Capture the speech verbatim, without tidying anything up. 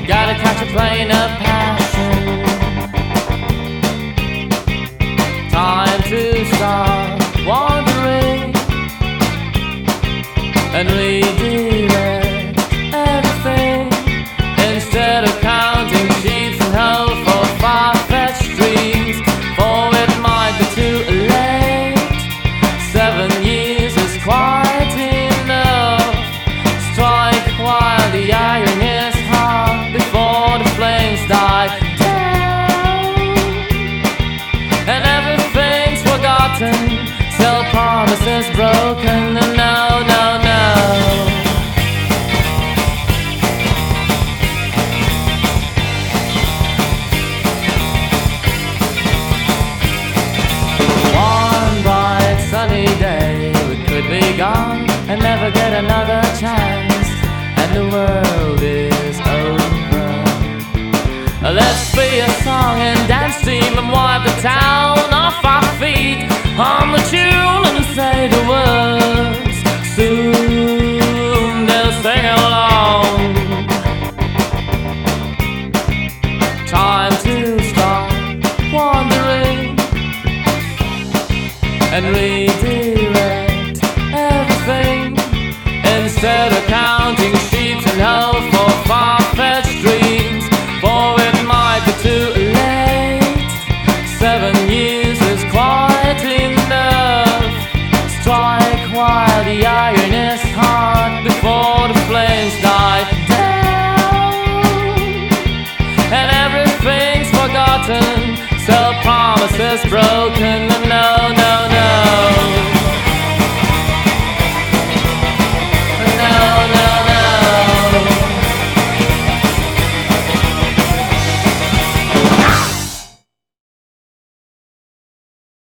Gotta catch a plane of passion. Time to start wandering and redirect everything. Instead of counting sheep and hope for far-fetched dreams, for it might be too late. Seven years is quite enough. Strike while the iron is hot, before the flames die down and everything's forgotten, till promises broken. No, no, no. One bright sunny day we could be gone and never get another chance, and the world is over. Let's be a song and dance team and wipe the town off our feet, hum the tune and say the words. Soon they'll sing along. Time to start wandering and redirect everything. Instead of counting sheep and hope for far-fetched dreams, for it might be too late. Seven years is quite enough. Strike while the iron